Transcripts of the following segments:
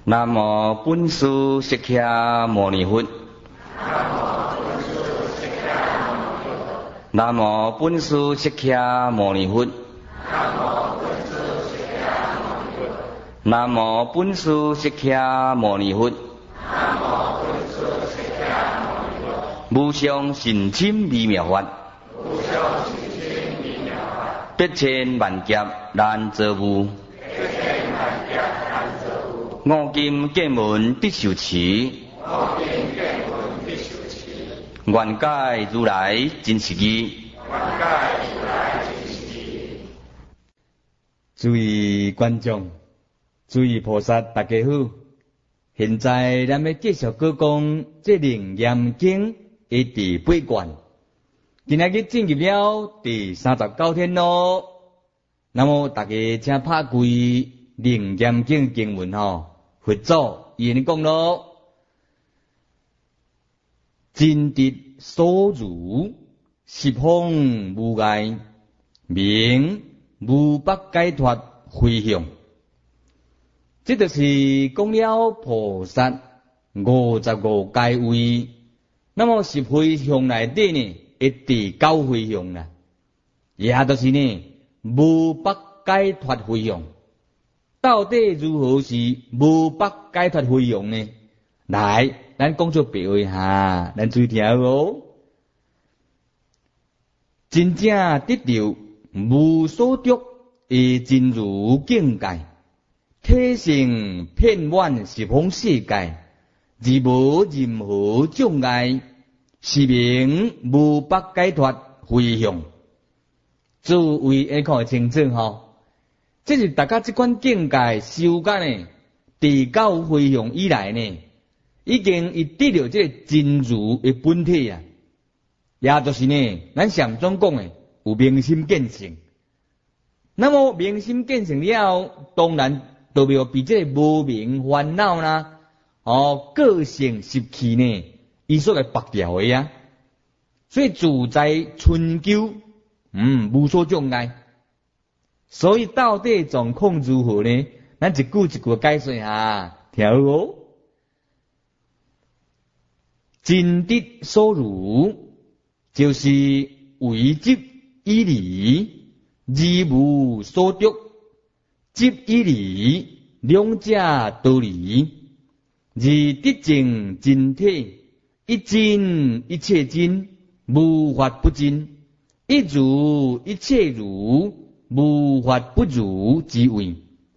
南无本师释迦牟尼佛。南无本师释迦牟尼佛。南无本师释迦牟尼佛。无上甚深微妙法，百千万劫难遭遇。五金见闻必受持，愿解如来真实义。 诸位观众，诸位菩萨，大家好。现在咱要继续讲这《楞严经》的第8卷，今仔日进入了第39天咯。那么大家请拍开《楞严经》经文佛祖伊安尼讲咯：真谛所如，十方无碍，名无不解脱回向。这就是讲了菩萨55界位，那么是回向内底呢，第9回向啦，也就是呢无不解脱回向。到底如何是无不解脱回向呢？来，咱讲做白话哈，咱注意听哦。真正得到无所得的真如境界，体性遍满十方世界，而无任何障碍，是名无不解脱回向。诸位要看清楚这是大家这款境界修到呢第9回向以来呢，已经得到这个真如的本体啊，也就是呢咱上总讲的有明心见性。那么明心见性了，当然就没有比这个无明烦恼啦，个性习气呢，伊所来拔掉的啊，所以自在春秋，无所障碍。所以到底状况如何呢？咱一句一句解说下，听好哦。真谛所如，就是为即以离，而无所得；即以离，两者都离。而得证真体，一真一切真，无法不真；一如一切如，无法不如之谓。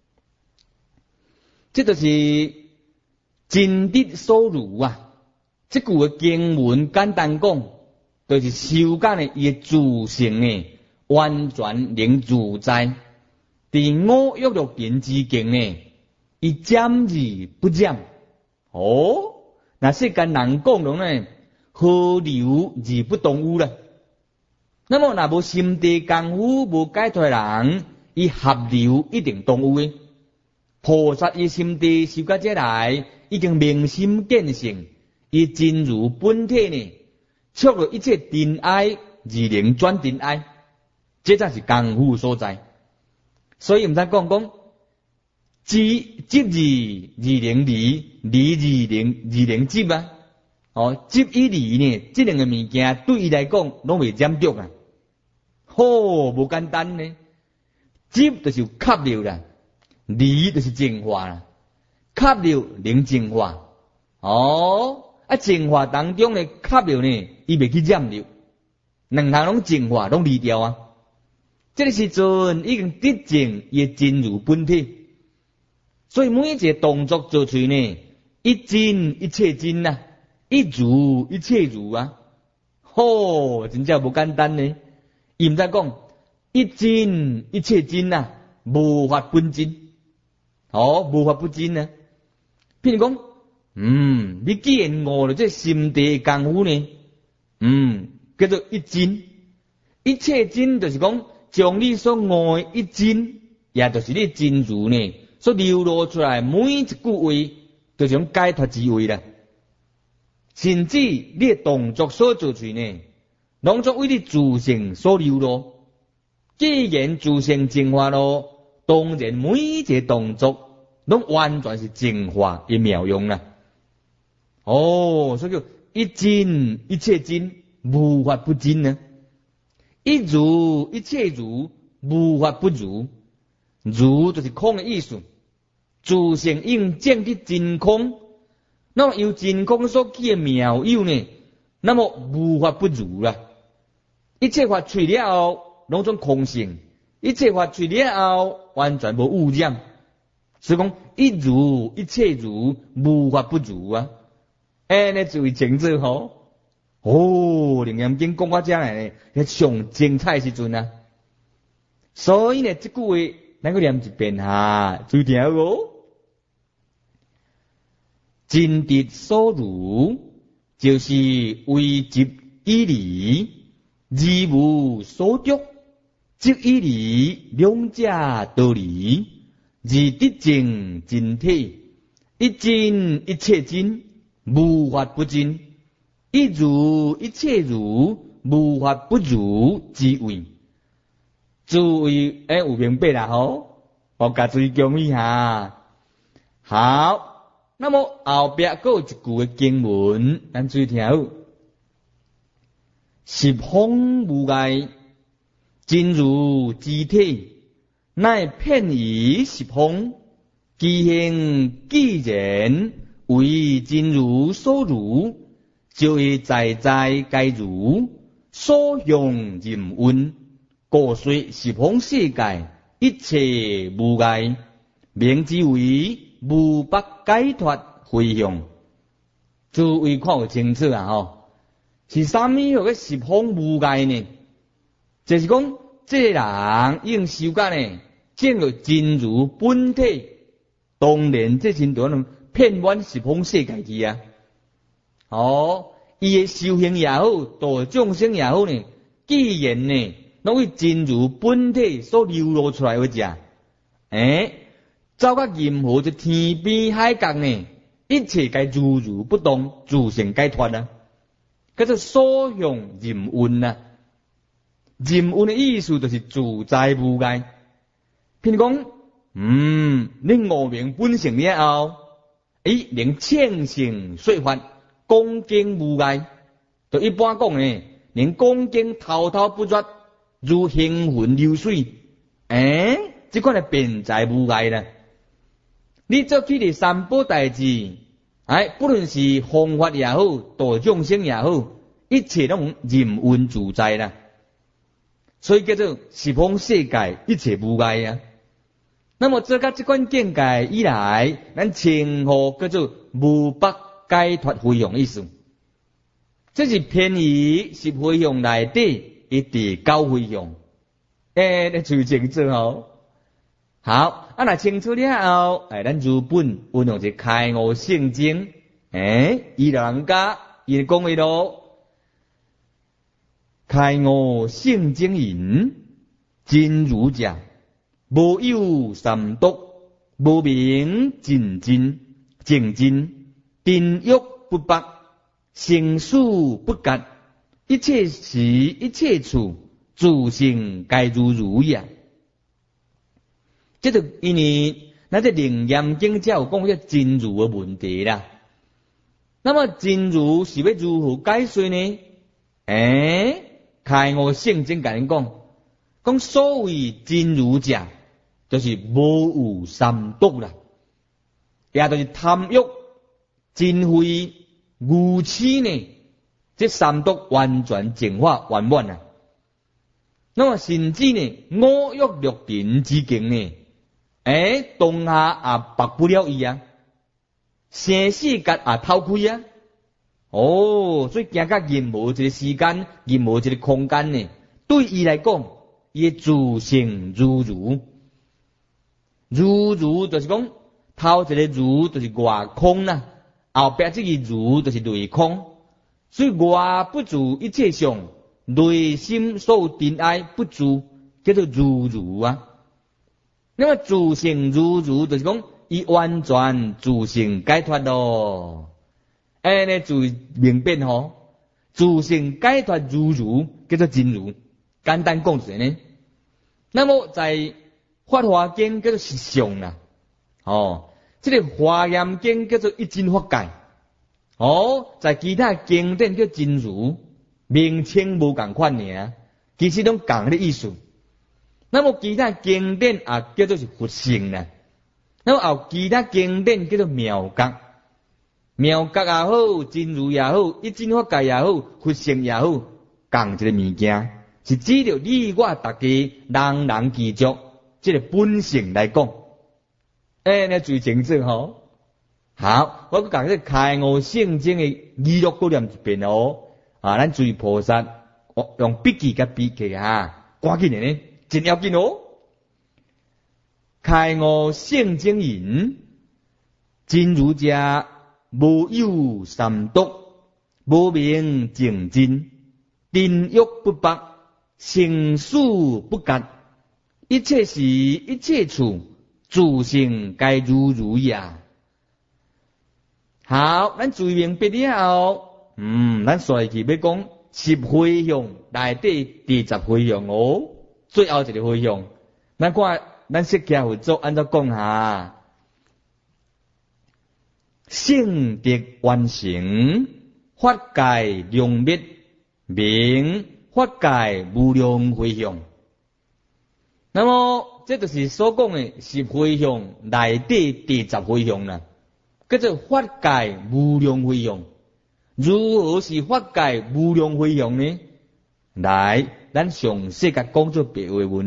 这就是真谛所如啊。这句的经文简单讲，就是修干的伊自性呢，完全能自在。伫五欲六尘之境呢，伊沾而不染。那世间人讲呢，河流而不动污啦。那么若无心地功夫无解脱的人，伊合流一定动污的。菩萨伊心地修到这来，已经明心见性，伊真如本体呢，触了一切尘埃而能转尘埃，这才是功夫所在。所以毋通讲即而能离，离而能即啊。即以离呢，这两个物件对伊来讲拢未沾着啊。无简单呢。即就是吸入啦，离就是净化啦。吸入能净化，净化当中呢，吸入呢，伊未去染入，两项拢净化，拢离掉啊。这个时阵已经得证伊真如本体。所以每一个动作做出呢，一真一切真啊，一如一切如啊，真正无简单呢。伊毋知讲一真一切真啊，无法本真，无法不真啊。譬如讲，你既然悟了这心地功夫呢，叫做一真，一切真就是讲，将你所悟的一真，也就是你真如呢，所流露出来每一句话，就是种解脱之谓啦。甚至你的动作所做出呢，拢作为你自性所流露。既然自性净化咯，当然每一个动作拢完全是净化的妙用啦。所以叫一真一切真，无法不真呢。一如一切如，无法不如。如就是空的意思，自性应证的真空，那么由真空所起的妙有呢，那么无法不如啦。一切法除了后，拢种空性；一切法除了后，完全无污染。所以讲一如一切如，无法不如啊！你注意清楚吼。楞严经讲到这来呢，上精彩时阵啊。所以呢，这句话咱个念一遍哈，注意听哦。真谛所如，就是为即以离，而无所着，即以离两者道理，而得证真体，一真一切真，无法不真。一如一切如，无法不如之谓。诸位有明白啦吼？我甲注意讲一下。好，那么后边还有一句的经文，咱注意听好。十方无碍，真如之体，乃遍于十方，其形既然为真如所如。就会在在该如所用任运，故说十方世界一切无碍，名之为无不解脱回向。诸位看有清楚啊吼，是啥物叫个十方无碍呢？就是讲这个人应修干呢，见到真如本体，当然这真多能遍满十方世界去啊。伊的修行也好，度众生也好呢，既然呢，拢为真如本体所流露出来为者，走到任何一天边海角呢，一切该如如不动，自性解脱啊，叫做所用任运啊。任运的意思就是自在无碍。譬如讲，你悟明本性了后，能清醒说法。恭敬无碍，就一般讲呢，连恭敬滔滔不绝，如行云流水，这款的便在无碍啦。你做起的三宝代志，不论是弘法也好，度众生也好，一切拢任运自在啦。所以叫做十方世界一切无碍啊。那么做到这款境界以来，咱称呼叫做无不解脱回向意思，这是偏于十回向内底一第九回向。你注意清楚哦。好，若清楚了后，咱日本运用一开悟圣经，伊老人家伊讲话咯，开悟圣经言，真如者，无有三毒，无明尽真，正真。定欲不拔，生死不隔，一切时一切处，自性该如如也。这就因为咱这楞严经才有讲这真如的问题啦。那么真如是要如何解说呢？开悟圣经甲恁讲所谓真如者，就是无有三毒啦，也就是贪欲。真非愚痴呢，这三毒完全净化圆满啊。那么甚至呢，五欲六尘之境呢，当下也拔不了伊啊，生死界也偷开啊。所以行到任何一个时间，任何一个空间呢，对伊来讲，伊自性如如，如如就是讲头一个如就是外空啦。后边这个如就是内空，所以外不住一切相，内心所有尘埃不住，叫做如如啊。那么自性如如，就是讲伊完全自性解脱咯。你注意明白吼，自性解脱如如，叫做真如。简单讲就是呢。那么在法华经叫做实相啦。 这个华严经叫做一真法界，在其他经典叫真如，名称无共款尔，其实拢共个意思。那么其他经典啊叫做是佛性啦，那么后其他经典叫做妙觉，妙觉也好，真如也好，一真法界也好，佛性也好，共一个物件，是指着你我大家人人具足这个本性来讲。你注意清楚吼。好，我讲这开悟圣经的语录过念一遍咱注意菩萨用笔记甲笔记赶紧呢，真要紧开悟圣经言：真如者无有三毒，无明净真，定欲不拔，生死不隔，一切时一切处，自性该如如也。好，咱注意明白了咱下去要讲10回向内底第10回向最后一个回向，咱看咱释迦佛祖按照讲下，性德完成，法界量灭，名法界无量回向。那么这就是所讲的10回向内底第10回向啦，叫做法界无量回向。如何是法界无量回向呢？来，咱详细甲讲做别话文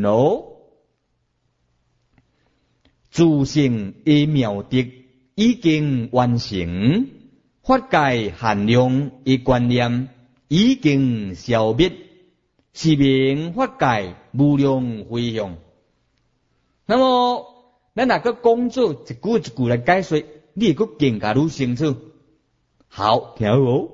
自性的妙德已经完成，法界限量的观念已经消灭，是名法界无量回向。那么咱若个讲做一句一句来解说，你会个更加愈清楚。好，听好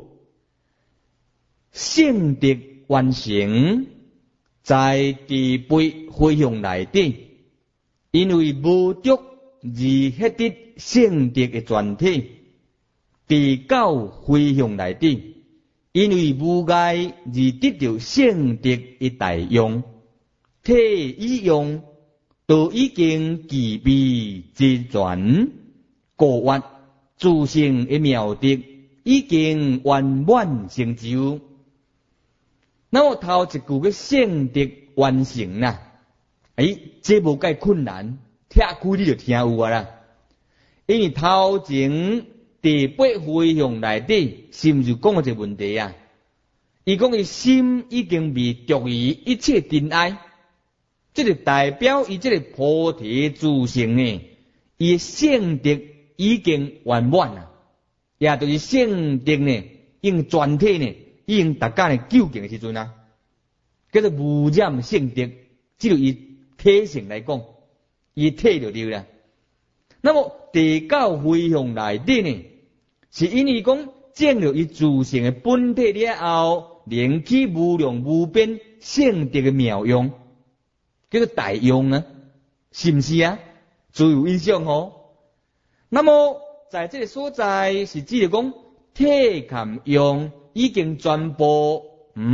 性德完成，在第8回向内底，因为无得而迄得性德的全体；第9回向内底，因为无碍而得到性德的大用，体以用都已经具备之全，过完自性的妙德已经圆满成就。那么头一句嘅性德完成啦，这无介困难，听句你就听有啦。因为头前第8回向内底，是毋是讲过一个问题啊？伊讲伊心已经被着于一切真爱，这个代表伊这个菩提自性呢，伊性德已经圆满啦，也就是性德呢，用全体呢。已经大家呢究竟的时阵啊，叫做无染性德，只有以体性来讲，以体就对啦。那么第9回向内底呢，是因为讲证了伊自性的本体了后，连起无量无边性德的妙用，叫做大用啊，是不是啊？最有印象那么在这个所在是指着讲体含用。已经全部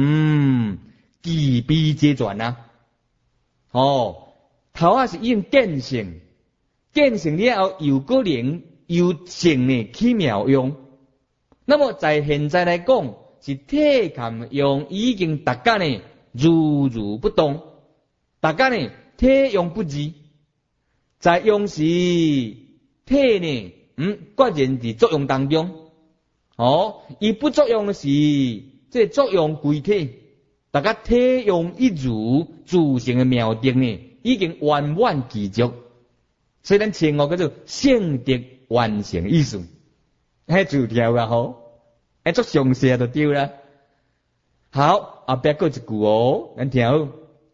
具备阶段啦。头是已经见性，见性了后又个能又性呢起妙用。那么在现在来讲，是体含用已经大家呢如如不动，大家呢体用不移，在用时体呢决然伫作用当中。伊不作用的是，这作用归体，大家体用一如自性的妙德呢，已经圆满具足，所以咱称叫做性德完成意思。就听啊做详细就对啦。好，后壁过一句咱听好。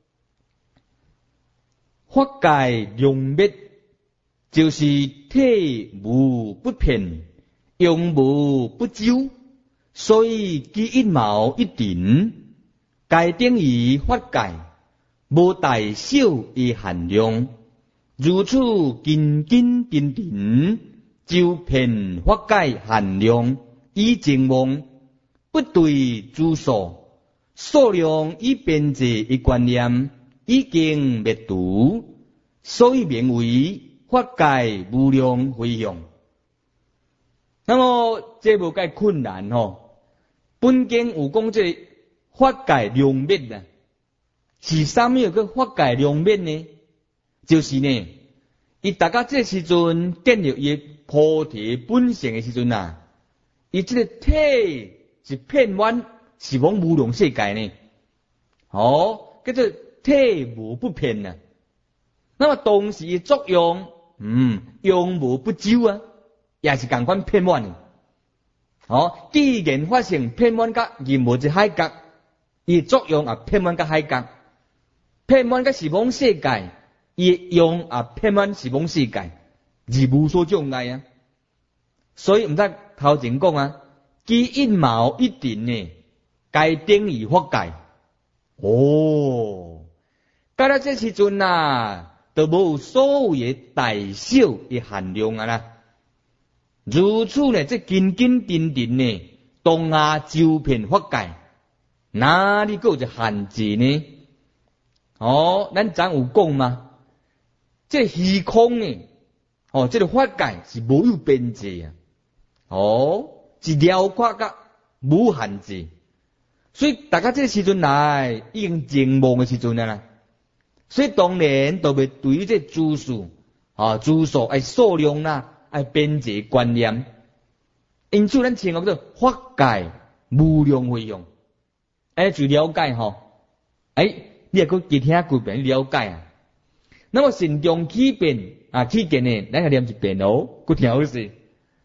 法界量灭，就是体无不骗。用无不周，所以其一毛一顶，界定于法界，无大小的限量。如此斤斤斤斤，就骗法界限量以证妄，不对诸数，数量以边际的观念已经灭除，所以名为法界无量回向。那么这无介困难吼。本经有讲这法界量灭啊，是啥物个法界量灭呢？就是呢，伊大家这时阵建立伊菩提本性的时阵啊，伊这个体是片弯，是往无量世界呢。叫做体无不骗啊。那么同时的作用，用无不周啊，也是同款片弯的。既然发生片弯甲任无之海角，伊作用也片弯甲海角，片弯甲是往世界。伊用片弯是往世界，而无所障碍啊。所以毋知头前讲啊，基因毛一定呢，该定义法界。到了这时阵啊，都无所有的大小的限量啊啦。如此呢，这紧紧定定呢，东亚周遍法界，哪里有一限制呢？咱昨有讲嘛。这虚空呢？这个法界是无有边界啊！是辽阔甲无限制，所以大家这个时阵来已经静梦的时阵啦。所以当然都袂对于这诸数爱数量啦，爱边界观念。因此咱称叫做法界无量回向。就了解你也佮其他几遍了解啊。那么心中起变起见呢，咱个念一遍佮听好势。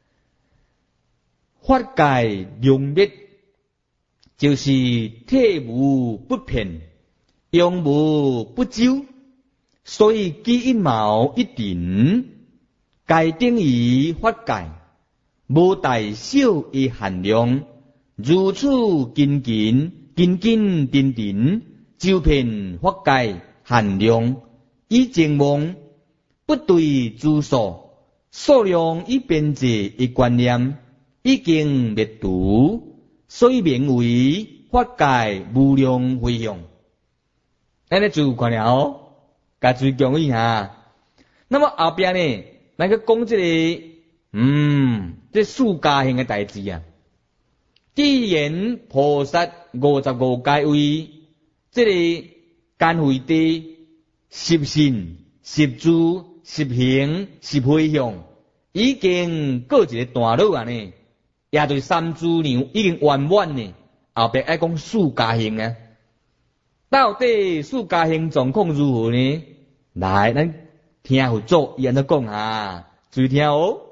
法界量灭，就是体无不骗，用无不周，所以基因毛一定，界定于法界，无大小的限量，如此紧紧定定，周遍法界限量。以正梦不对诸数，数量以边界的观念已经灭除，所以名为法界无量回向。咱咧注意看了甲注意讲一下。那么后边呢，咱去讲这个这四加行的代志啊。既然菩萨55界位，这个干慧地。十信、十住、十行、十回向，已经过一个段落啊呢，也对三资粮已经圆满呢。后边爱讲四加行啊，到底四加行状况如何呢？来，咱听佛祖伊安怎讲啊？注意听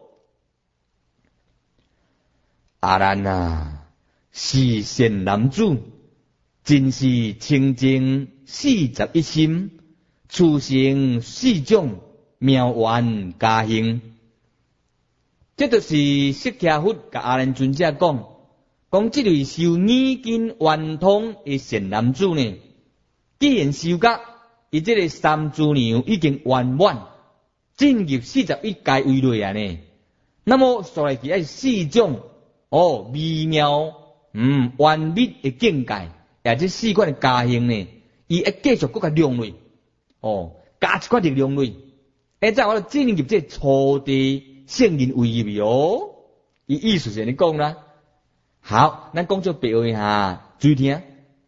阿难啊，是善男子，真是清净41心。出生4种妙缘加行，这就是释迦佛甲阿难尊者讲这类修耳根圆通的善男子呢，既然修甲伊这个三资粮已经圆满，进入41界位内啊呢，那么所来其4种微妙完美的境界，也这4款的加行呢，伊会继续搁甲量类。加一块力量类，再我进入这初地圣人位入伊意思是你讲啦。好，咱讲做白话下，注意听。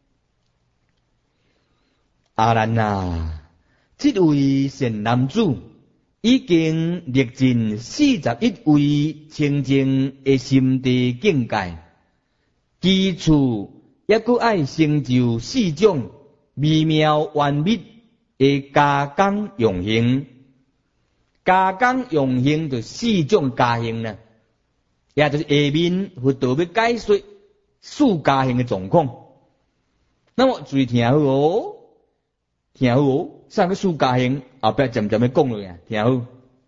阿难啊，这位善男子已经历尽41位清净的心地境界，基础也搁爱成就4种微妙完美。加工用行，加工用行就4种加行呢，也就是下面佛陀要解说四加行的状况。那么注意听好听好上个四加行后边渐渐要讲落啊，听好。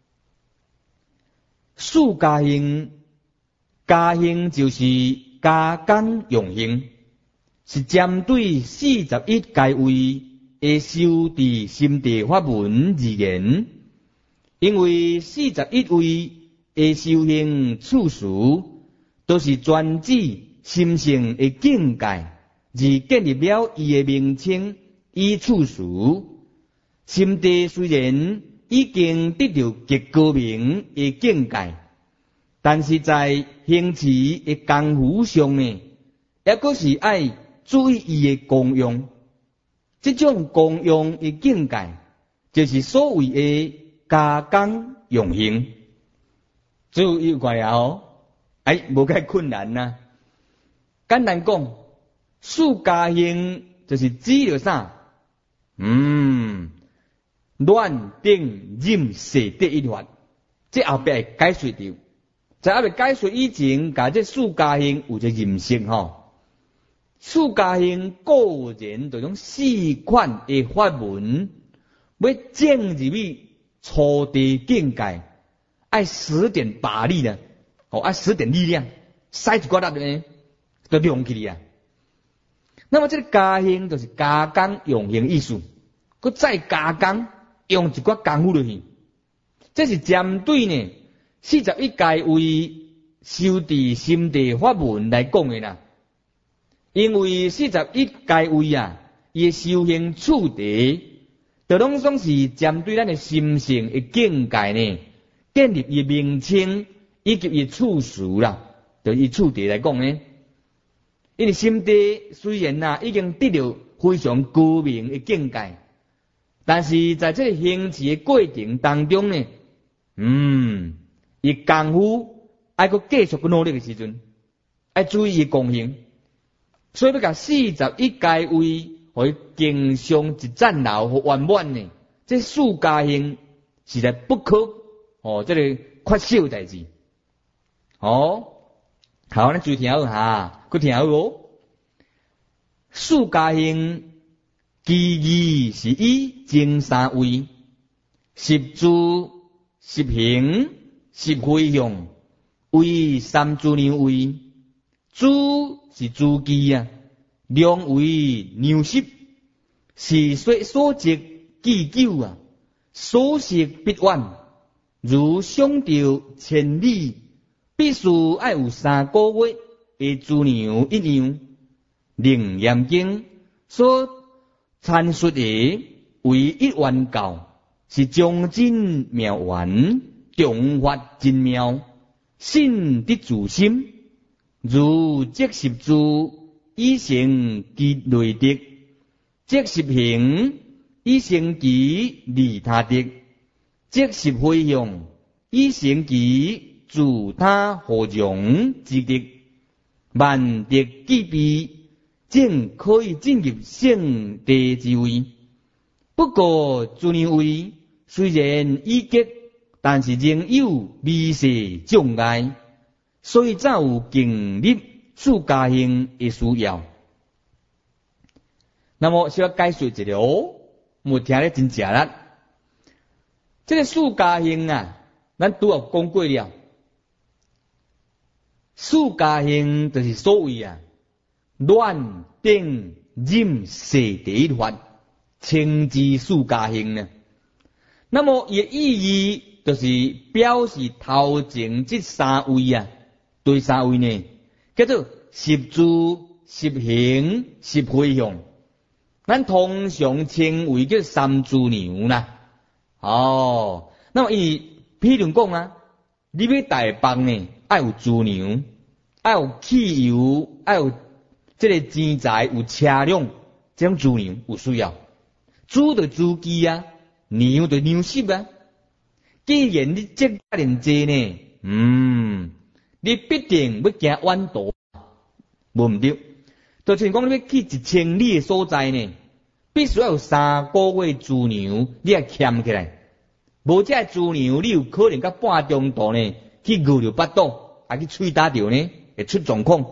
四加行，加行就是加工用行，是针对41界位。修持心地法门而言，因为41位的修行处事，都是专指心性的境界，而建立了伊的名称与处事。心地虽然已经得到极高明的境界，但是在行持的功夫上呢，也阁是爱注意伊的功用。这种功用的境界，就是所谓的加工用行。注意看呀哦，无介困难呐。简单讲，四加行就是指着啥？暖顶任舍得一法，这后壁会解说掉。在后壁解说以前，甲这四加行有一个认识吼。四加行固然这种四款的法门，要进入去初地境界，爱使点法力呢，爱使点力量，塞一寡力呢，就用起嚟啊。那么这个加行就是加工用行意思，佮再加工用一寡功夫落去，这是针对呢41界位修持心地法门来讲的啦。因为41界位啊，伊的修行处地，就拢总是针对咱的心性的境界呢，建立伊名称以及伊处事啦，就以处地来讲呢。因为心地虽然已经得到非常高明的境界，但是在这个行持的过程当中呢，伊功夫爱搁继续努力的时阵，爱注意伊功行。所以要甲41界位，互伊经常一战牢和圆满呢。这四加行实在不可这个缺少代志。好，咱注意听好哈，佮听好哦。四加行其义是以正三位：十住、十行、十回向，为三资量位。主是主机啊，量为量识，是所值既久啊，所识必远。如想着千里，必须爱有3个月的资量一样。楞严经所阐述的为一元教，是将真妙圆，重法真妙，信得自心。如即十住以成其内德，即十行以成其利他德，即十回向以成其助他和容之德。万德具备，正可以进入圣地之位。不过资量位虽然已极，但是仍有微细障碍。所以才有经历四加行的需要。那么需要解说一下哦，我听得真正啦。这个四加行啊，咱拄有讲过了。四加行就是所谓暖顶任舍第一法，称之四加行呢。那么伊意义就是表示头前这3位对3位呢，叫做十住、十行、十回向。咱通常称为叫三资量啦。那么譬如讲你要台北呢，爱有资量，爱有汽油，爱有这个钱财，有车辆，这种资量有需要。资就资机量就量识既然你这人济呢，你必定要行弯道，无毋对。就像讲你要去1000里的所在呢，必须要有3个月资粮，你要欠起来。无这资粮，你有可能到半中途呢，去牛流八倒，去吹打掉呢，会出状况。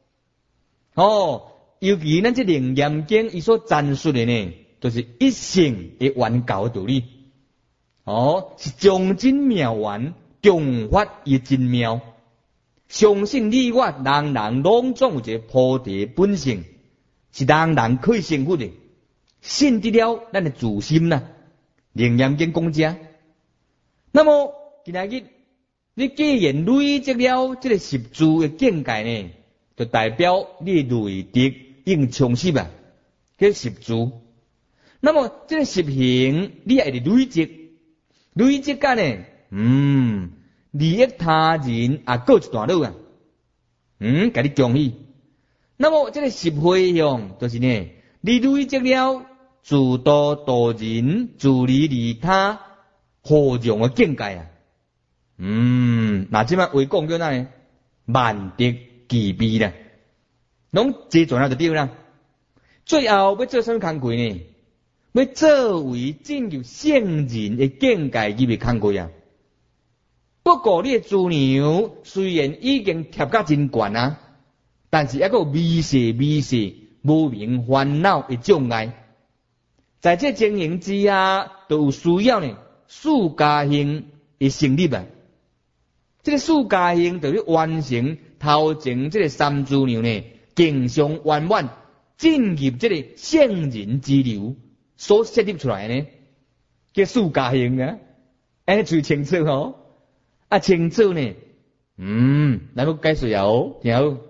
尤其咱这楞严经伊所阐述的呢，就是一性的圆教道理。是将真妙圆，重法也真妙。相信你我人人拢总有一个菩提本性，是人人可以成佛的。信得了咱的自心楞严经讲者。那么今仔日你既然累积了这个十住的境界呢，就代表你的内德已经充实这十住。那么这个十行你也会累积， 累积间呢，利益他人也过一段路啊，甲你恭喜。那么这个十回向就是呢，你累积了自度度人、自利利他、互让的境界啊。那即摆话讲叫哪呢？万德其备啦，拢坐全了就对啦。最后要做啥物工课呢？要作为进入圣人的境界入面工课啊。不过你的资粮虽然已经贴甲真悬啊，但是还佫有微细无明烦恼的障碍。在这经营之下，都有需要呢四加行的成立啊。这个四加行就是完成头前这个三资粮呢，敬上圆满，进入这个圣人之流所设立出来呢，叫四加行啊。安尼最清楚哦。清楚呢，咱要解释哦，然后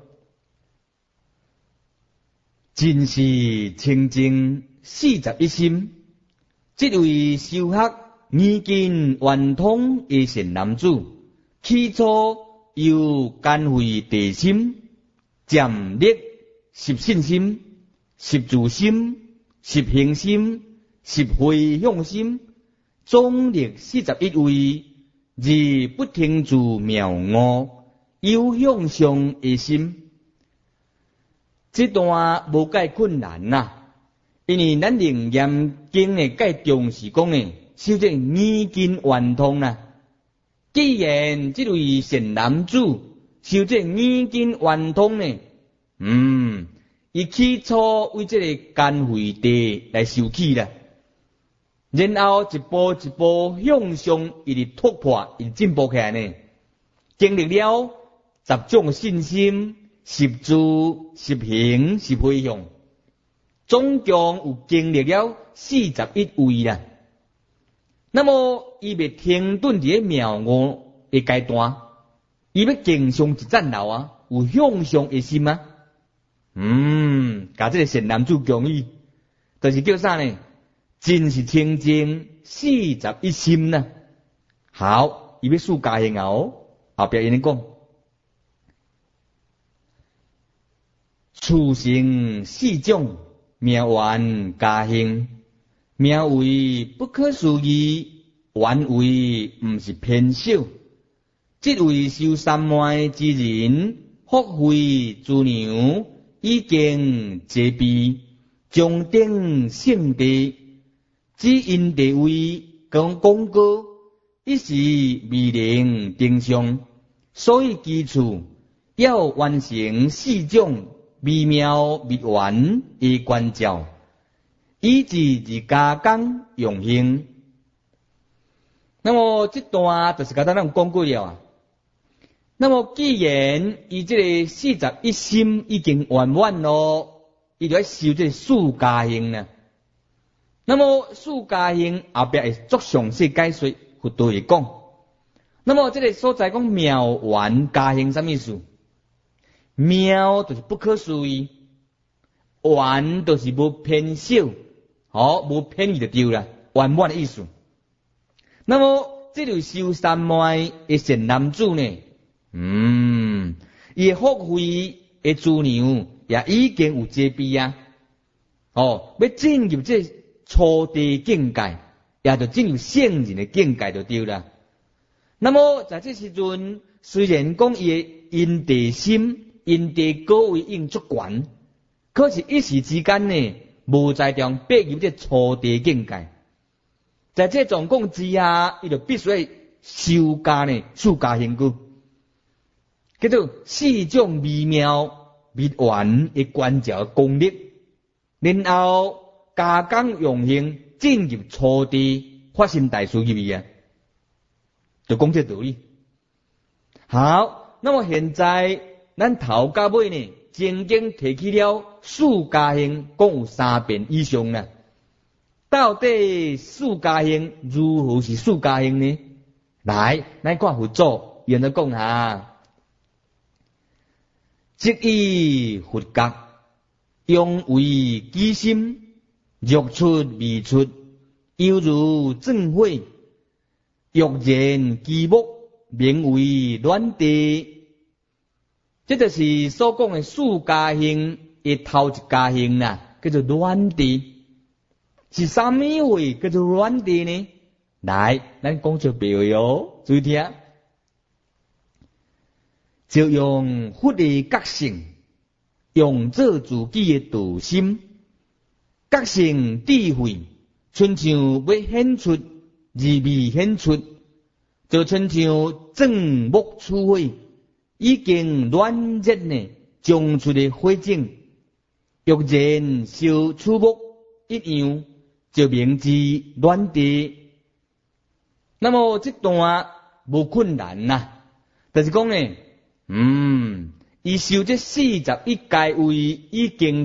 真是清净41心，这位修学耳根圆通的善男子，起初由肝肺地心，渐力十信心、十住心、十行心、十回向心，总力41位。而不停住妙悟，有向上的心，这段无介困难呐。因为咱楞严经呢，介重视讲呢，修这耳根圆通呐。既然这位善男子修这耳根圆通呢，伊起初为这个肝肺地来修起啦。然后一步一步向上，一直突破，一直进步起来呢。经历了10种信心、10住、10行、10回向，总共有经历了41位啦。那么伊要停顿伫妙悟的阶段，伊要更上一层楼啊，有向上的心啊。甲这个善男子恭喜，就是叫啥呢？真是清净41心呐。好，伊要四加行哦。后壁因讲，处成4种名缘加行，名为不可思议，缘为毋是偏少。即位修三昧之人，福慧资粮已经皆备，中等圣地。只因地位讲广告，一时未能登上，所以基础要完成4种微妙密圆的关照，以至加工用行。那么这段就是甲咱讲过了啊。那么既然伊这个41心已经圆满咯，伊就要修这四加行呢。那么四加行后边会作详细解说，佛道会讲。那么这个所在讲妙圆加行什么意思？妙就是不可思议，圆就是无偏少，无偏移就对啦，圆满的意思。那么这就修三昧的善男子呢，伊的福慧的资粮也已经有皆备啊。要进入这初地境界，也就进入圣人的境界就对了。那么在这时阵，虽然讲伊的因地心、因地果位应足悬，可是一时之间呢，无在中爬入这初地境界。在这状况之下，伊就必须要修加呢四加行句，叫做4种微妙密圆的关照功力，然后加工用行，进入初地发生大事入面啊，就讲这道理。好，那么现在咱头到尾呢，正经提起了四加行，共有3遍以上啦。到底四加行如何是四加行呢？来，咱看佛祖原来讲下，即以佛觉，用为机心，欲出未出，犹如正慧， 欲然其木，名为卵地。这就是所讲的四加行的头一加行啦，叫做卵地。是啥物位叫做卵地呢？来，咱讲做别位哦，注意听。就用佛的觉性，用做自己的道心，觉性智慧，亲像要显出，而未显出，就亲像正木出火，已经暖热呢，将出的火种，欲然烧出木一样，就名之暖地。那么这段无困难呐，就是讲呢，伊受这41阶位已经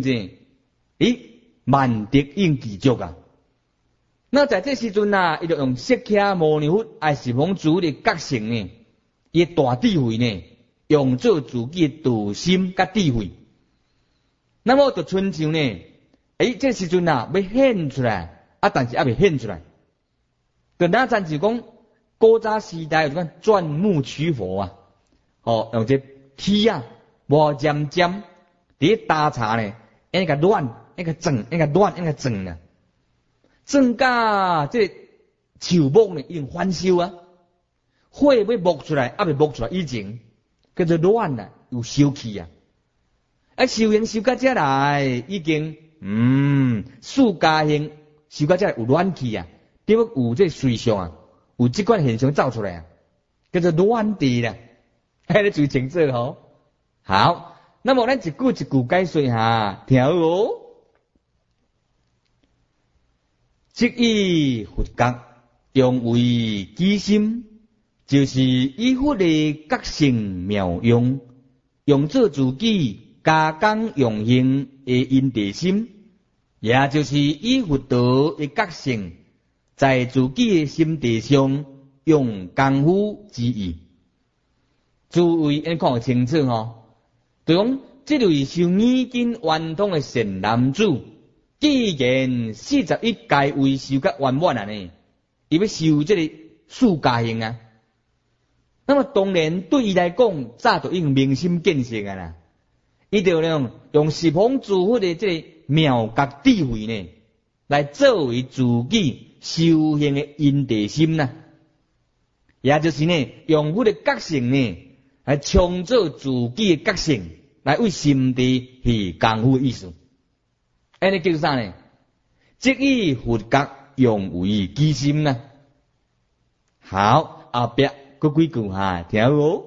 万德应具足啊。那在这时阵啊，伊就用释迦牟尼佛爱十方主的觉性呢，伊大智慧呢，用做自己的道心甲智慧。那么就亲像呢，这时阵啊要显出来，但是还未显出来。就那阵就讲古早时代有讲钻木取火啊，用这铁啊，无尖尖，伫打茶呢，那个乱，那个整，那个乱，那个整啊，整甲这树木呢已经翻烧啊，火要冒出来，还未冒出来以前，叫做乱啊，有烧气啊，烧烟烧到这来，已经四加行烧到这来有暖气啊，对不？有这水上啊。有这款现象造出来啊，叫做暖地啦，你注意清楚吼。好，那么咱一句一句解说下，听好哦。即以佛觉用为基心，就是以佛的觉性妙用，用做自己加工用行的因地心，也就是以佛道的觉性。在自己的心地上用功夫之意，诸位应看清楚吼。就讲这类受耳根圆通的善男子，既然41阶位受较圆满啊呢，伊要受这个四加行啊。那么当然对伊来讲，早就已经明心见性啊啦。伊就用十方诸佛的这个妙觉智慧呢，来作为自己修行的因地心呐，也就是呢，用我的觉性呢，来创造自己的觉性，来为心地去功夫的意思。安尼叫做啥呢？即以佛觉用为基心呐。好，后壁嗰几句哈，听好哦。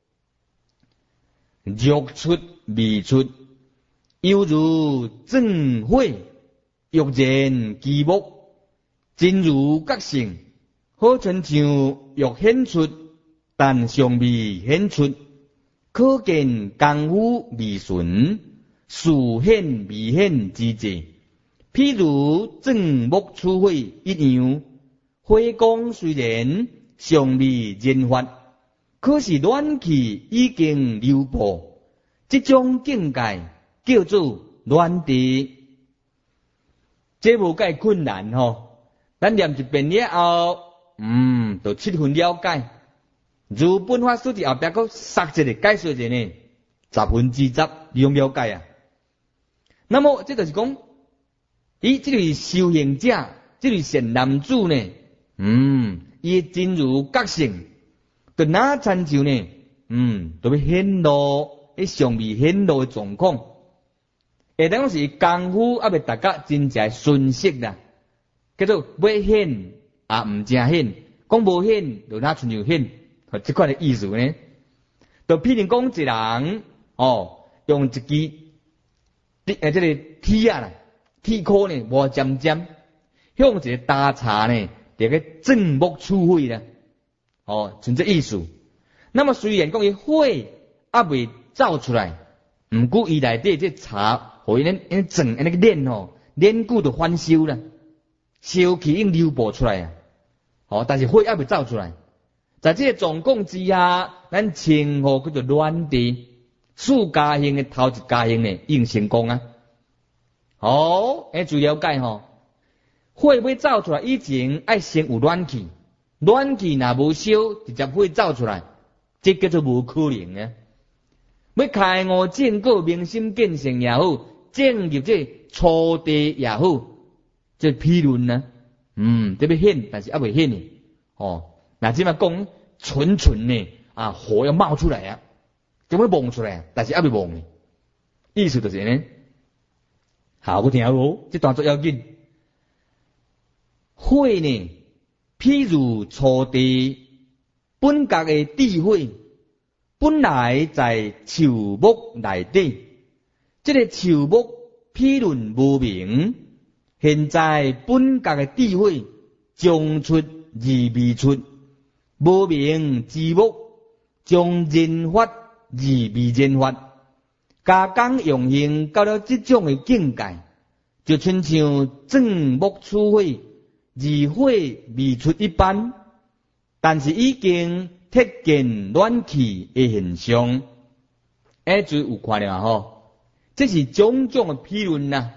欲出未出，犹如正火，欲燃其木。真如觉性，好亲像欲显出，但尚未显出，可见功夫未纯，事显未显之际。譬如正木出火一样，火光虽然尚未燃发，可是暖气已经流布，这种境界叫做暖地。这无介困难吼。咱念一遍了后，就7分了解。如本法师伫后壁佫杀一个解说一个呢，10%用了解啊。那么这就是讲，这类修行者，这类善男子呢，伊真如觉性，就哪参照呢？都要显露，尚未显露的状况，下当是功夫还未达到真正顺适啦。叫做要显啊，唔正显，讲无显就哪像显，这款的意思呢？就譬如讲一人用一支这个铁啊啦，铁箍呢无尖尖，向一个打叉呢，这个正木出火啦，像这意思。那么虽然讲伊火还未走出来，唔过伊内底这茶，互伊咱整那个炼炼久就翻烧啦。烧气已经流布出来啊，但是火还未走出来。在这个状况之下，咱称呼叫做暖地。四加行的头一加行呢，已经成功啊。注意了解吼，火要走出来以前，爱先有暖气， 暖气若无烧，直接火走出来，这叫做无可能啊！要开悟正果，明心见性也好，进入这初地也好，这批论呢，这要显，但是还未显呢。那即嘛讲纯呢火要冒出来啊，就要冒出来啊，但是还未冒呢。意思就是呢，好，我听好，这段作要紧。火呢，譬如初地本觉的智慧，本来在树木内底，这个树木批论无明，现在本觉的智慧将出而未出，无明之木将人法而未人法，加工用行到了这种的境界，就亲像正木处火，而火未出一般，但是已经贴近暖气的现象。注意有看了吼，这是种种的批论呐。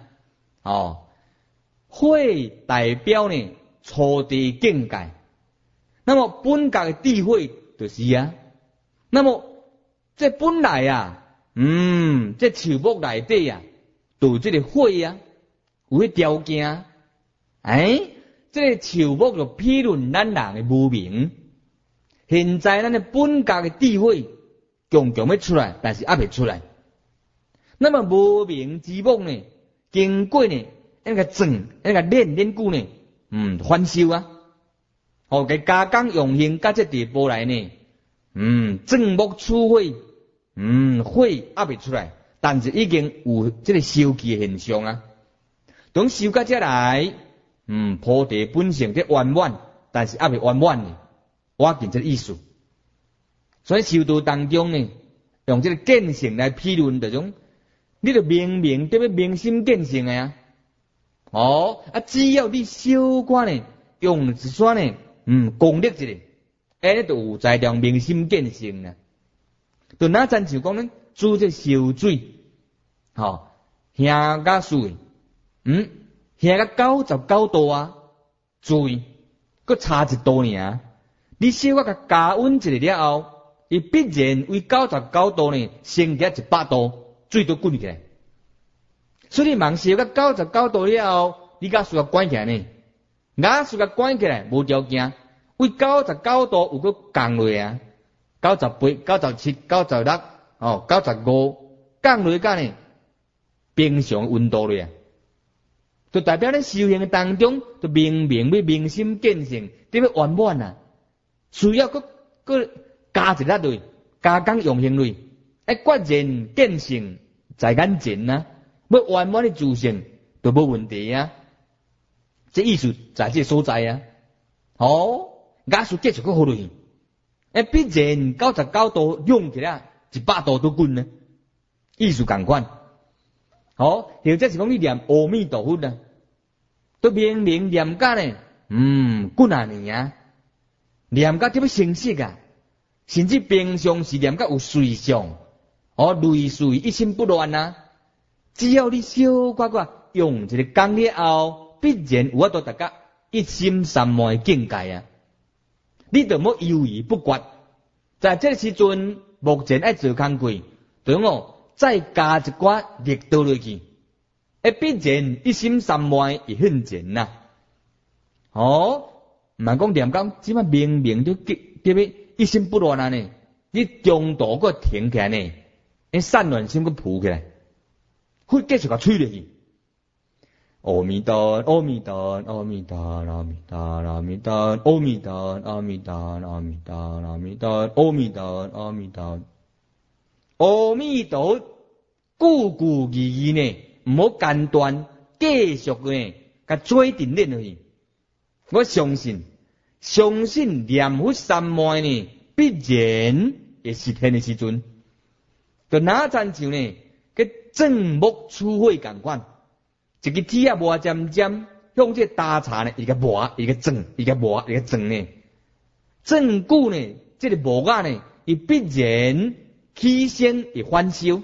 火代表呢初地境界，那么本觉的智慧就是啊。那么这本来啊，这树木内底啊，都有这个火啊，有迄条件。这个树木就批论咱人的无明。现在咱的本觉的智慧强强要出来，但是还未出来。那么无明之木呢，经过呢那个整那个练久呢，反修啊，给加工用行到这地步来呢，正木处火，火还未出来，但是已经有这个修气的现象啊。等修到这来，菩提本性在圆满，但是还未圆满呢。我见这个意思，所以修道当中呢，用这个见性来批论这种，你就明对不明心见性的啊。只要你小可呢，用一撮呢，功力一下，你就有才能明心见性啊。就哪zan像讲呢，煮这烧水，香甲水，香甲99度啊，水，佮差1度尔。你小可甲加温一下了后，伊必然为99度呢，升起100度，水都滚起来。所以你忙烧到99度了后，你甲水甲关起来呢？甲水甲关起来无条件，为99度有个降落啊，98、97、96、95降落甲呢，平常温度了啊，就代表咧修行当中，就明要明心见性，得要圆满啊。需要个加一粒类，加工用行类，决然见性在眼前啊，要圆满的自性就无问题啊。这意思在这所在啊。假使继续个好落去，必然99度涌起来，100度都滚呢。意思同款。或者是讲你念阿弥陀佛啊，都明念甲呢，滚啊你啊。念甲特别清晰啊，甚至平常时念甲有随想，类似一心不乱啊。只要你小可用一个功了后，必然有法度达到一心三昧的境界啊。你就莫犹豫不决，在这个时阵，目前爱做工课，就再加一寡力道落去，必然一心三昧会现前呐。唔系讲念讲，只嘛明就对不一心不乱啊呢？你中途个停起来呢，散乱心个浮起来，会继续个吹落去。阿弥陀，阿弥陀，阿弥陀，阿弥陀，阿弥陀，阿弥陀，阿弥陀，阿弥陀，阿弥陀，阿弥陀，阿弥陀，阿弥陀，句句句句呢，唔好间断，继续呢，甲做定练落去。我相信念佛三昧呢，必然会实现的时阵，就哪zan像呢？个正木处火共款，一个铁啊磨尖尖，向这打茶呢，一个磨，一个正，一个磨，一个正呢。正久呢，这个木啊呢，伊必然起先会翻修。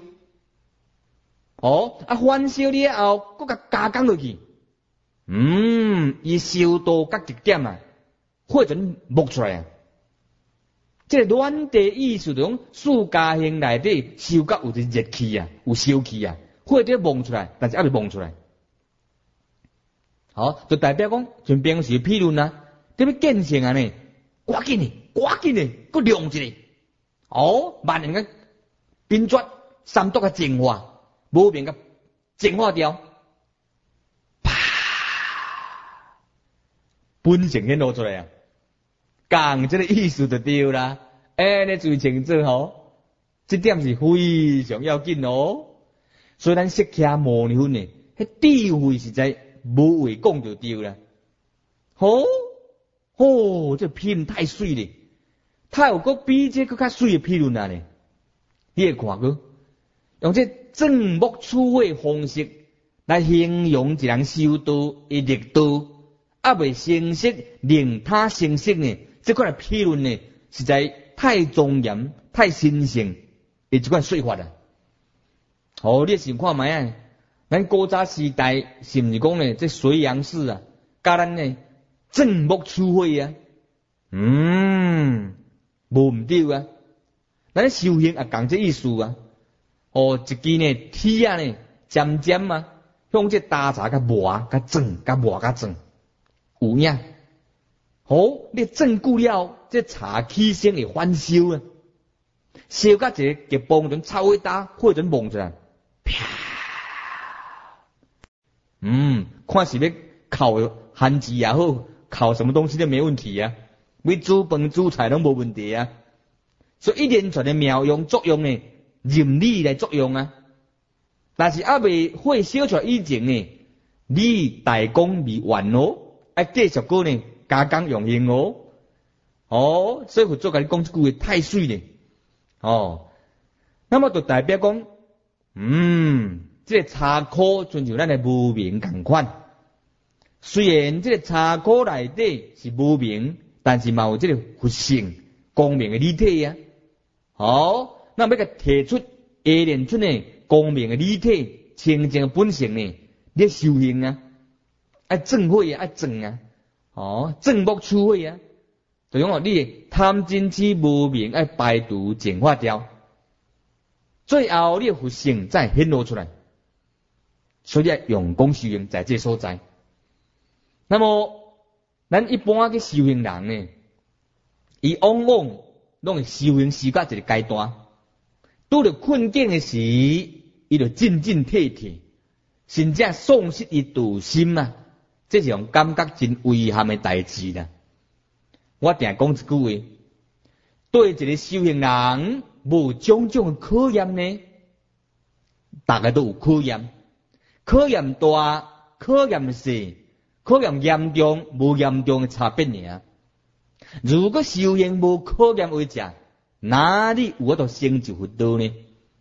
翻修了后，佮加工落去。伊修到到极点啊， 火准冒出来啊。这个暖地意思就讲四家型内底烧甲有一热气啊，有烧气啊，火就冒出来，但是还未冒出来。好，就代表讲像平时譬如啊，这要见性啊呢，赶紧的，搁亮一个。哦，万能个冰砖三度个净化，无明个净化掉，啪，本性显露出来啊！讲这个意思就对啦。你最清楚吼，这点是非常要紧哦。所以咱释迦牟尼佛呢，迄智慧实在无话讲就对啦。这品太水咧，他有个比这个较水的譬如哪呢？你会看过？用这正目处慧方式来形容一人修道的力度，未成色令他成色呢？这款的譬论呢，实在太庄严、太神圣的一款说法啦。你想看卖啊？咱古早时代是毋是讲呢？这隋炀氏啊，甲咱呢正目处慧啊，无毋对啊。咱修行也讲这意思啊。一支呢铁啊呢，渐渐啊，向这打茶甲磨甲转，甲磨甲转，有影。你转久了，这茶起身会翻烧啊，烧甲一个极棒阵超会打，火阵冒出来，啪！看是要烤番薯也好，烤什么东西都没问题啊，要煮饭煮菜都无问题啊。所以一连串的妙用作用呢，任你来作用啊。但是未火烧出来以前呢，你大功未完哦，继续过呢加工用刑哦。所以佛祖甲你讲这句话太水咧。那么就代表讲，这个茶科就像咱的无明同款。虽然这个茶科内底是无明，但是嘛有这个佛性光明的理体啊。那么要提出提炼出呢光明的理体清净的本性呢，你修行啊，正慧啊，正啊，正目处慧啊，就讲你贪嗔痴无明排除净化掉，最后你的佛性再显露出来。所以用功修行在这所在。那么咱一般嘅修行人呢，伊往往拢会修行时到一个阶段，拄着困境嘅时，伊就进进退退，甚至丧失伊道心啊！这是种感觉真遗憾嘅代志啦。我定讲一句话，对一个修行人无种种嘅考验呢，大家都有考验，考验大，考验细，考验严重无严重嘅差别尔。如果修行无考验为者，哪里有法度成就佛道呢？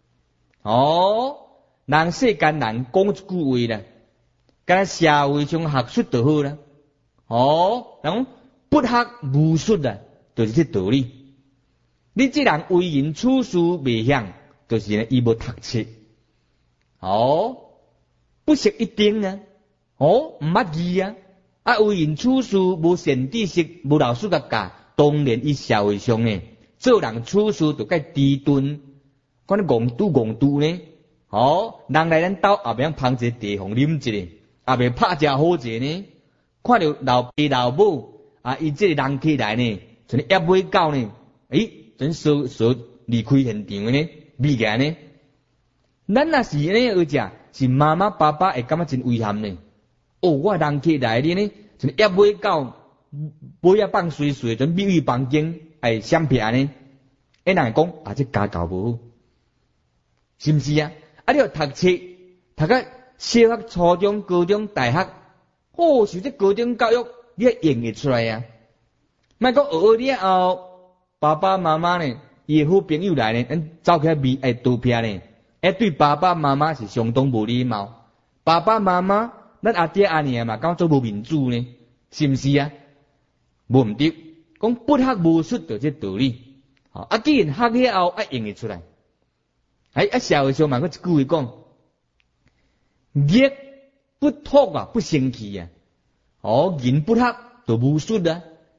人世间人讲一句话啦，甲社会上学术就好啦。人不学无术啊，就是这道理。你这人为人处事未晓，就是呢伊无读册。不识一定啊，毋捌字啊。为人处事无善知识，无老师甲教，当然伊社会上呢，做人处事就该低顿，看你戆拄呢。人来咱兜也袂芳一个茶互啉一个，也袂拍食好者呢。看到老爸老母伊这个人起来呢，像一尾狗呢，真说离开现场呢，避开呢。咱若是呢而食，是妈妈爸爸会感觉真遗憾呢。我人起来哩呢，像一尾狗，尾啊放碎碎，像蜜月房间闪避呢。人会讲这家教无好，是毋是啊？你要读册，读个小学、初中、高中、大学，是这高中教育你要用得出来啊。莫讲学了后，爸爸妈妈呢，伊好朋友来呢，咱走起来图片呢，对爸爸妈妈是相当无礼貌。爸爸妈妈，咱阿爹阿娘嘛，讲做无民主呢，是毋是啊？无毋对，讲不学无术就这道理。既然学了后，用得出来。社会上嘛，一句话讲，业不脱不生气啊。人不学就无术啊。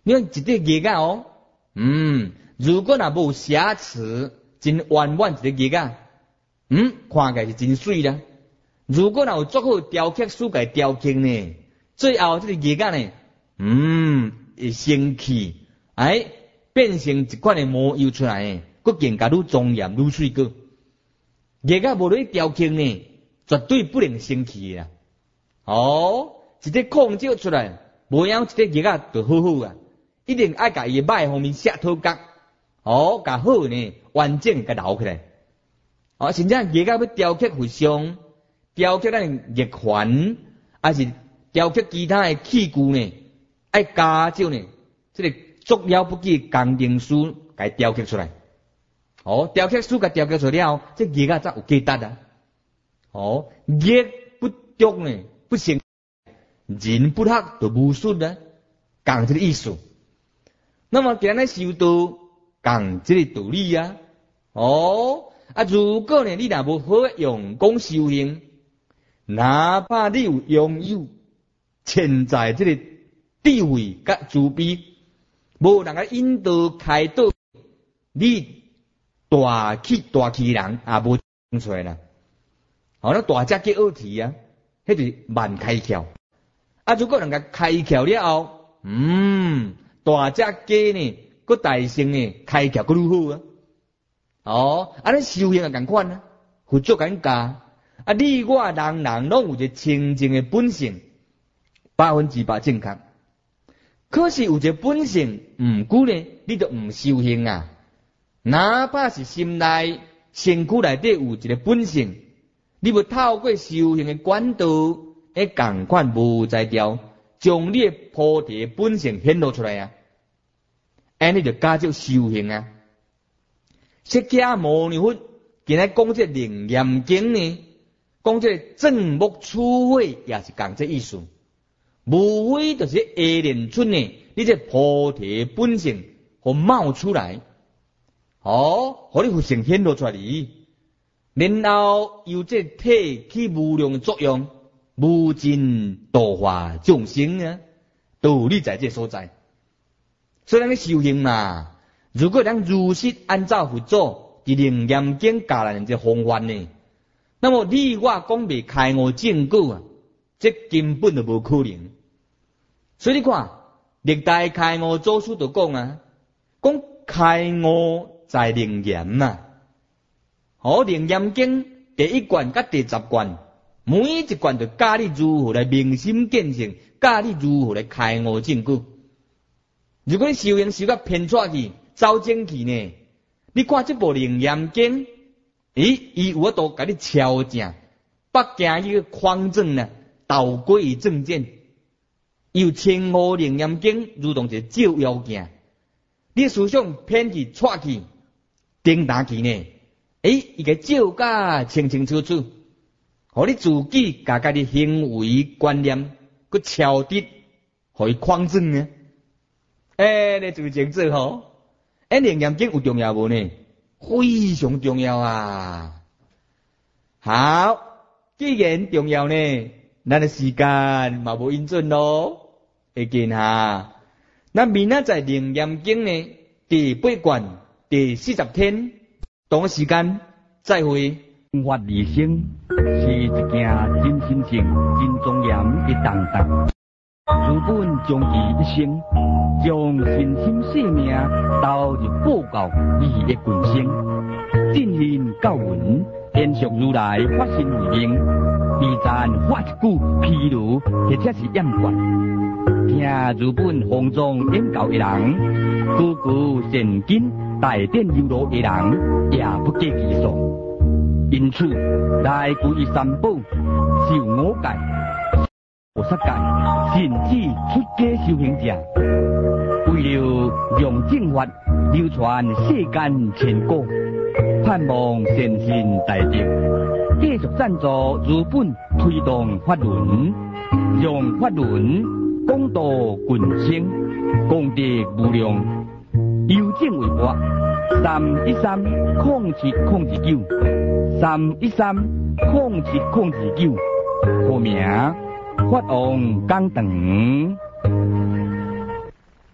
你看一块叶啊哦，如果若无瑕疵，真圆满一个叶啊，看起来是真水啦。如果若有足好雕刻师家雕刻呢，最后这个叶啊呢，会生气，变成一款的模样出来，佫更加愈庄严愈水个。叶啊无咧雕刻呢，绝对不能生气啦。一个控制出来，无样一个叶啊就好好啊，一定爱甲伊歹方面写头角，甲好呢完整甲留起来。甚至叶啊要雕刻佛像，雕刻咱叶环，还是雕刻其他的器具呢，爱加少呢，这个足了不起工程师甲雕刻出来。雕刻师甲雕刻出了，这叶啊才有价值啊。叶不足呢，不成。人不学就无术啊，讲这个意思。那么今日修道讲这个道理啊。如果呢你若无好用功修行，哪怕你有拥有潜在这个智慧甲慈悲，无人个引导开导，你大气人也无出来啦。那大只叫二题啊，迄就是慢开窍。如果人家开窍了后，大只鸡呢，佫大声呢，开窍佫愈好啊。你修行也共款啊，佛祖甲恁教你我人拢有一个清净的本性，100%正确。可是有一个本性，过呢，你就唔修行啊。哪怕是心内、身躯内底有一个本性，你要透过修行的管道。共款无在调，将你的菩提本性显露出来啊！你就加少修行啊！释迦牟尼佛今日讲这楞严经呢，讲这正目处慧也是讲这意思，无非就是下练出呢，你这菩提本性互冒出来，互你佛性显露出来，然后由这体起无量的作用。无尽度化众生啊，道理在这所在。所以咱咧修行嘛，如果咱如实按照佛祖伫楞严经教咱这方法呢，那么你我讲未开悟正果啊，这根本就无可能。所以你看，历代开悟祖师就讲啊，讲开悟在楞严嘛。楞严经第1卷甲第10卷。每一卷就教你如何来明心见性，教你如何来开悟正果。如果你修行修到偏错去、走正去呢，你看这部楞严经，伊有法度甲你敲正，北京伊个匡正呢，倒归正见，又称呼楞严经如同一个照妖镜，你思想偏去、错去、颠打去呢，伊个照甲清清楚楚。互你自己家己行为观念，佮敲得，互伊匡正呢？你就这样做吼。楞严经有重要无呢？非常重要啊！好，既然重要呢，咱的时间嘛无应准咯。会见哈，咱明仔载楞严经呢第8卷第40天，同个时间再会。 生活理性是一件真神圣、真庄严的动作。如本将其一生，将身心性命投入报告义的群生，进行教文，延续如来法身慧命，微赞发一句譬如，或者是验观。听如本弘宗演教的人，句句善经大典犹如的人，也不计其数。因此，来皈依三宝，受五戒、菩萨戒，甚至出家修行者，为了让正法流传世间千古，盼望善信大德继续赞助如本推动法轮，让法轮广度群生，功德无量。有证为法，3130709，3130709，号名法王讲堂。